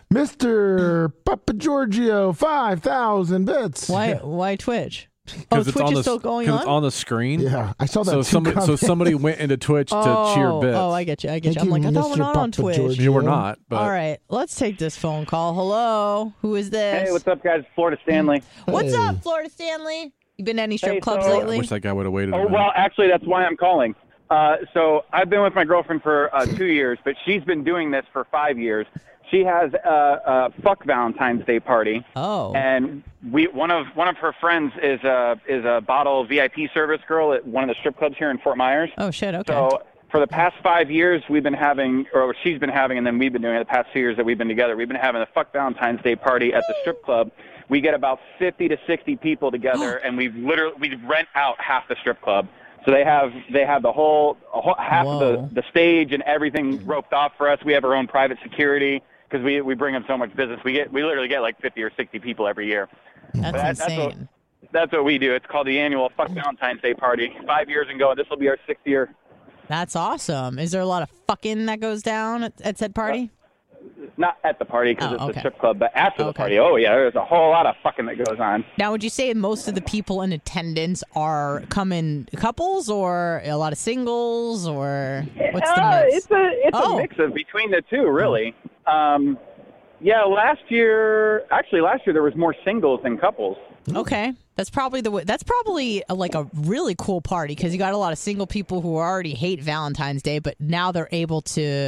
Mister Papa Giorgio, five thousand bits.
Why? Why Twitch? Oh,
'Cause it's
Twitch
on
is
the,
still going
'cause
on.
It's on the screen.
Yeah, I saw that.
So
too
somebody, so
coming.
somebody went into Twitch to
oh,
cheer bits.
Oh, I get you. I get
Thank
you. I'm
you,
like, I thought we're
Mister
not on
Papa
Twitch.
Giorgio.
You were not. But
All right, let's take this phone call. Hello, who is this?
Hey, what's up, guys? Florida Stanley.
What's
Hey.
up, Florida Stanley? You been to any strip
Hey,
clubs
so-
I
lately?
wish that guy would have waited. a
Oh,
minute.
well, actually, that's why I'm calling. Uh, so I've been with my girlfriend for uh, two years, but she's been doing this for five years. She has a, a fuck Valentine's Day party,
Oh,
and we one of one of her friends is a is a bottle V I P service girl at one of the strip clubs here in Fort Myers.
oh shit. Okay.
So for the past five years, we've been having, or she's been having, and then we've been doing it the past two years that we've been together. We've been having a fuck Valentine's Day party at the strip club. We get about fifty to sixty people together, and we literally we rent out half the strip club. So they have they have the whole, a whole half
Whoa.
of the the stage and everything roped off for us. We have our own private security because we we bring them so much business. We get we literally get like fifty or sixty people every year.
That's
That- that's what-
insane.
That's what we do. It's called the annual Fuck Valentine's Day party. Five years ago, this will be our sixth year.
That's awesome. Is there a lot of fucking that goes down at, at said party?
Not at the party because
Oh,
it's
okay.
a strip club, but after the
Okay.
party, oh yeah, there's a whole lot of fucking that goes on.
Now, would you say most of the people in attendance are coming couples or a lot of singles, or what's the
Uh,
mix?
it's a it's
Oh.
a mix of between the two, really. Um, yeah, last year, actually, last year there was more singles than couples.
Okay, that's probably the way. That's probably a, like a really cool party because you got a lot of single people who already hate Valentine's Day, but now they're able to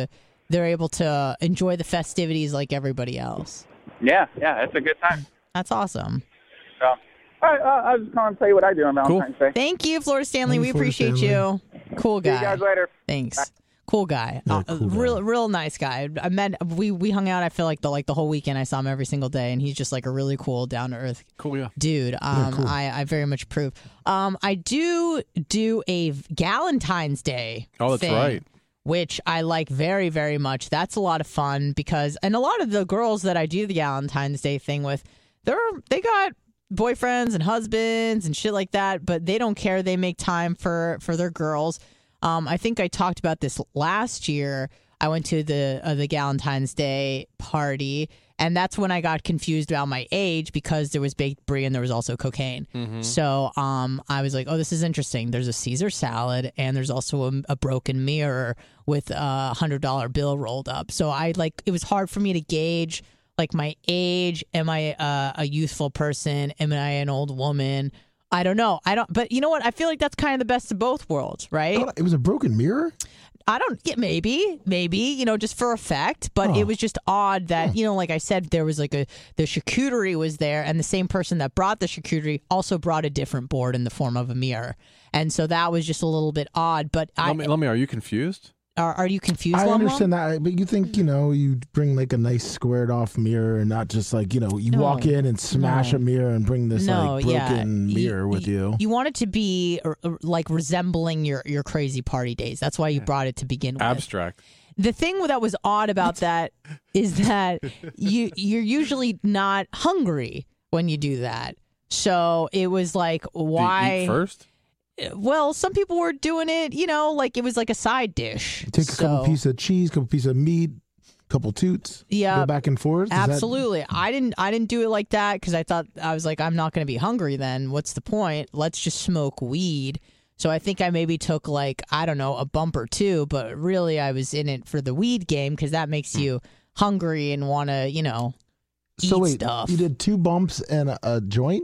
they're able to enjoy the festivities like everybody else.
Yeah, yeah, it's a good time.
That's awesome.
So, all right, uh, I was just calling to tell you what I do on Valentine's
Cool.
Day.
Thank you, Florida Stanley.
Thanks,
We
Florida
appreciate
Stanley.
you. Cool guy.
See you guys later.
Thanks.
Bye.
Cool guy.
Yeah,
uh,
cool guy.
Real, real nice guy. I met. We we hung out. I feel like the like the whole weekend. I saw him every single day, and he's just like a really cool, down to earth
Cool, yeah.
dude. Um,
cool.
I I very much approve. Um, I do do a Galentine's Day.
Oh, that's
thing,
right.
Which I like very very much. That's a lot of fun because, and a lot of the girls that I do the Galentine's Day thing with, they're they got boyfriends and husbands and shit like that, but they don't care. They make time for for their girls. Um, I think I talked about this last year. I went to the uh, the Galentine's Day party, and that's when I got confused about my age because there was baked brie and there was also cocaine.
Mm-hmm.
So um, I was like, oh, this is interesting. There's a Caesar salad and there's also a, a broken mirror with a hundred dollar bill rolled up. So I like it was hard for me to gauge like my age. Am I uh, a youthful person? Am I an old woman? I don't know. I don't. But you know what? I feel like that's kind of the best of both worlds, right?
It was a broken mirror?
I don't get yeah, maybe, maybe, you know, just for effect. But
Oh.
it was just odd that, you know, like I said, there was like a, the charcuterie was there and the same person that brought the charcuterie also brought a different board in the form of a mirror. And so that was just a little bit odd. But I,
Let me, let me, are you confused?
are, are you confused?
I
Lum Lum?
understand that, but you think, you know, you bring like a nice squared off mirror and not just like, you know, you
No.
walk in and smash
No.
a mirror and bring this
No,
like
yeah.
broken mirror with you.
You want it to be uh, uh, like resembling your, your crazy party days. That's why you brought it to begin with.
Abstract.
The thing that was odd about that is that you you're usually not hungry when you do that. So it was like,
Do you
why?
eat first?
Well, some people were doing it, you know, like it was like a side dish.
You take a couple
So-
pieces of cheese, couple pieces of meat, couple toots.
Yeah,
Go back and forth. Is that-
absolutely. I didn't. I didn't do it like that because I thought I was like, I'm not going to be hungry. Then what's the point? Let's just smoke weed. So I think I maybe took like I don't know a bump or two, but really I was in it for the weed game because that makes you hungry and want to, you know, eat
so wait,
stuff.
you did two bumps and a, a joint?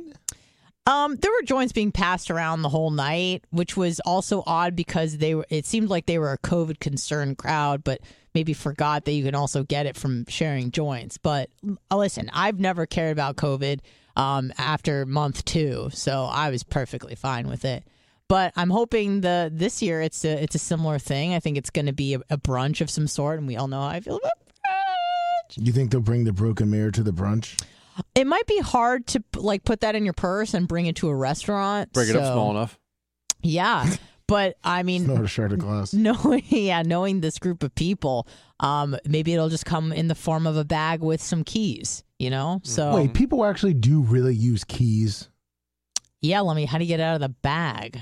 Um, there were joints being passed around the whole night, which was also odd because they were. It seemed like they were a COVID concerned crowd, but maybe forgot that you can also get it from sharing joints. But uh, listen, I've never cared about COVID um, after month two, so I was perfectly fine with it. But I'm hoping the this year it's a it's a similar thing. I think it's going to be a, a brunch of some sort, and we all know how I feel about brunch.
You think they'll bring the broken mirror to the brunch?
It might be hard to like put that in your purse and bring it to a restaurant.
Break it up
so-
small enough.
Yeah, but I mean,
Not a shard of glass.
knowing yeah, knowing this group of people, um, maybe it'll just come in the form of a bag with some keys. You know, so
Wait, people actually do really use keys?
yeah. Let me. How do you get it out of the bag?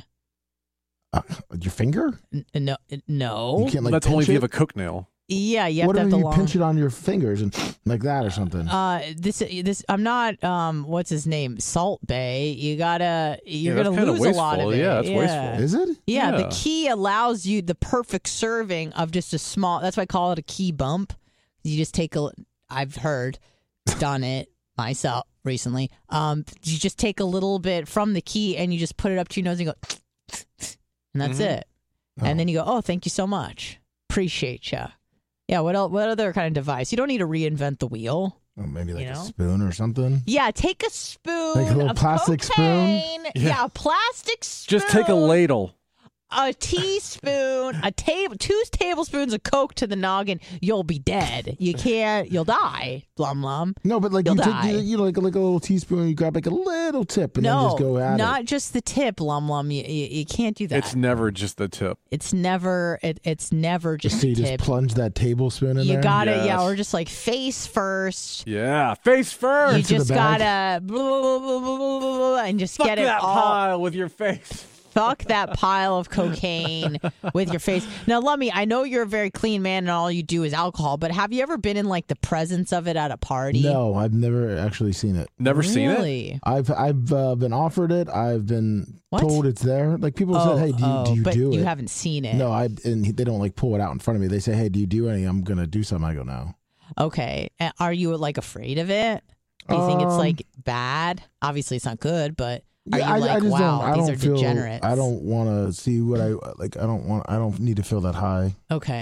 Uh, your finger?
N- no, no.
You can't like
That's only
pinch
if you
it?
have a cook nail.
Yeah, you have
What
to
if
have the
you
long.
pinch it on your fingers and like that or something?
Uh, this this I'm not. Um, what's his name? Salt Bay. You gotta. You're
Yeah, that's
gonna
kinda
lose a lot of
wasteful.
it.
Yeah, that's wasteful.
Is it?
Yeah, the
Yeah.
key allows you the perfect serving of just a small. That's why I call it a key bump. You just take a. I've heard, done it myself recently. Um, you just take a little bit from the key and you just put it up to your nose and you go, and that's
Mhm.
it. And then you go, oh, thank you so much, appreciate ya. Yeah. What else? What other kind of device? You don't need to reinvent the wheel.
Or maybe like
You
a
know?
spoon or something.
Yeah, take a spoon,
Like a little
of
plastic spoon?
cocaine. Yeah.
Yeah.
a plastic spoon.
Just take a ladle.
A teaspoon, a table, two tablespoons of Coke to the noggin. You'll be dead. You can't. You'll die. Blum blum.
No, but like
You'll
you take
die.
you, you know, like like a little teaspoon, you grab like a little tip and then
No,
just go at
not
it.
just the tip, Lum Lum. You, you, you can't do that.
It's never just the tip.
It's never. It, it's never just
so
a
you
tip.
just plunge that tablespoon in
You
there.
got to
Yes.
yeah, or just like face first.
Yeah, face first.
You
Into the
just
bag.
gotta blah, blah, blah, blah, blah, blah, blah, and just
Fuck
get it
that
all.
pile with your face.
Fuck that pile of cocaine with your face. Now, Lummy, I know you're a very clean man and all you do is alcohol, but have you ever been in like the presence of it at a party?
No, I've never actually seen it.
Never seen it.
Really?
I've I've uh, been offered it. I've been
What?
told it's there. Like people
Oh,
said, "Hey, do you
oh,
do you
but
do
you
it?"
haven't seen it.
No, I and they don't like pull it out in front of me. They say, "Hey, do you do any?" I'm gonna do something. I go, "No."
Okay. Uh, Are you like afraid of it? Do you think it's
Um,
like bad? Obviously, it's not good, but are
Yeah,
you
I,
like,
I just
wow,
don't. I
these
don't
are
feel.
degenerates?
I don't want to see what I like. I don't want. I don't need to feel that high.
Okay.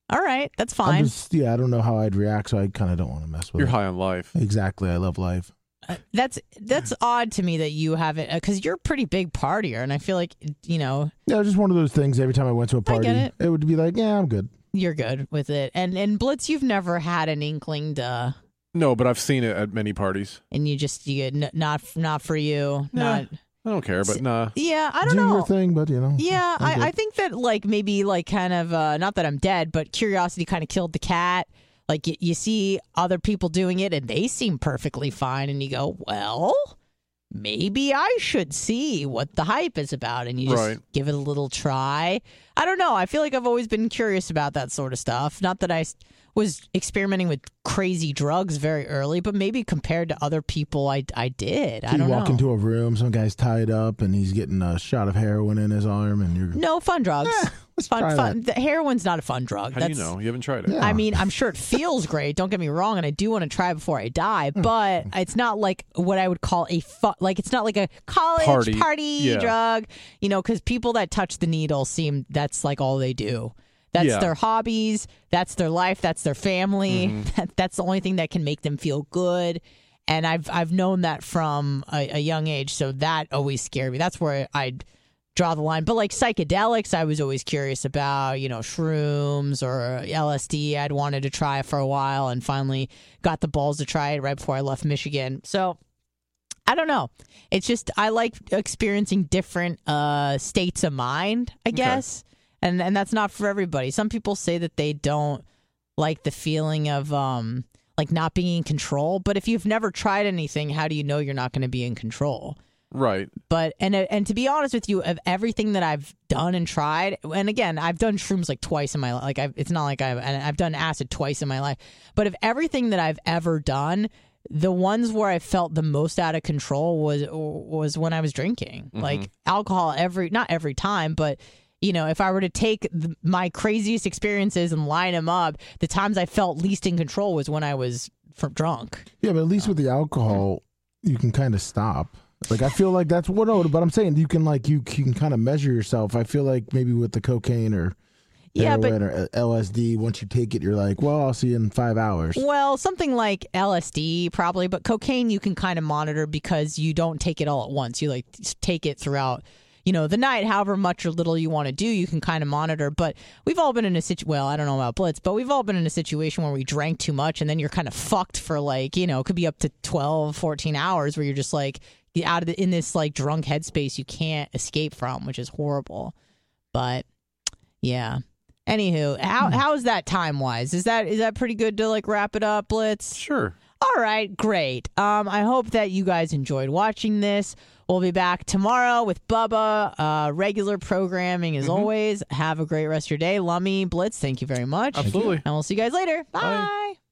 All right, that's
I'm
fine.
just, yeah, I don't know how I'd react, so I kind of don't want to mess with
You're
it.
high on life.
Exactly. I love life.
Uh, that's that's odd to me that you haven't, because you're a pretty big partier, and I feel like, you know,
Yeah, just one of those things. Every time I went to a party,
get it.
would be like, yeah, I'm good.
you're good with it. And and Blitz, you've never had an inkling to,
No, but I've seen it at many parties.
and you just you n- not not for you.
Nah.
Not
I don't care, but nah.
yeah, I don't
Do
know.
your thing, but you know.
Yeah,
I'm good.
I, I think that like maybe like kind of uh, not that I'm dead, but curiosity kind of killed the cat. Like y- you see other people doing it and they seem perfectly fine, and you go, well, maybe I should see what the hype is about, and you just
Right.
give it a little try. I don't know. I feel like I've always been curious about that sort of stuff. Not that I s- was experimenting with crazy drugs very early, but maybe compared to other people, I, I did.
So
I
you
don't
walk
know.
into a room, some guy's tied up, and he's getting a shot of heroin in his arm, and you're
No fun drugs.
let's
fun,
try
fun. The heroin's not a fun drug.
How
That's,
do you know? You haven't tried it.
Yeah.
I mean, I'm sure it feels great. Don't get me wrong, and I do want to try before I die. But it's not like what I would call a fun. Like it's not like a college
Party.
party,
Yeah.
drug. You know, because people that touch the needle seem that's like all they do. That's
Yeah.
their hobbies. That's their life. That's their family.
Mm-hmm.
That, that's the only thing that can make them feel good. And I've I've known that from a, a young age. So that always scared me. That's where I'd draw the line. But like psychedelics, I was always curious about, you know, shrooms or L S D. I'd wanted to try for a while and finally got the balls to try it right before I left Michigan. So I don't know. It's just I like experiencing different uh, states of mind, I guess. And and that's not for everybody. Some people say that they don't like the feeling of um like not being in control. But if you've never tried anything, how do you know you're not going to be in control?
Right.
But and and to be honest with you, of everything that I've done and tried, and again, I've done shrooms like twice in my life. Like I've, it's not like I've and I've done acid twice in my life. But of everything that I've ever done, the ones where I felt the most out of control was was when I was drinking.
Mm-hmm.
Like alcohol, every not every time, but you know, if I were to take the, my craziest experiences and line them up, the times I felt least in control was when I was from drunk.
Yeah, but at least with the alcohol, you can kind of stop. Like I feel like that's what. No, but I'm saying you can like you, you can kind of measure yourself. I feel like maybe with the cocaine or
Yeah, but
heroin or L S D, once you take it, you're like, well, I'll see you in five hours.
well, something like L S D probably, but cocaine you can kind of monitor because you don't take it all at once. You like take it throughout, you know, the night, however much or little you want to do, you can kind of monitor. But we've all been in a situation, well, I don't know about Blitz, but we've all been in a situation where we drank too much and then you're kind of fucked for like, you know, it could be up to twelve, fourteen hours where you're just like you're out of the, in this like drunk headspace you can't escape from, which is horrible. But yeah. Anywho, how how's that time wise? Is that is that pretty good to like wrap it up, Blitz?
Sure.
All right, great. Um, I hope that you guys enjoyed watching this. We'll be back tomorrow with Bubba. Uh, regular programming as always. Have a great rest of your day. Lummy, Blitz, thank you very much.
Absolutely.
And we'll see you guys later. Bye.
Bye.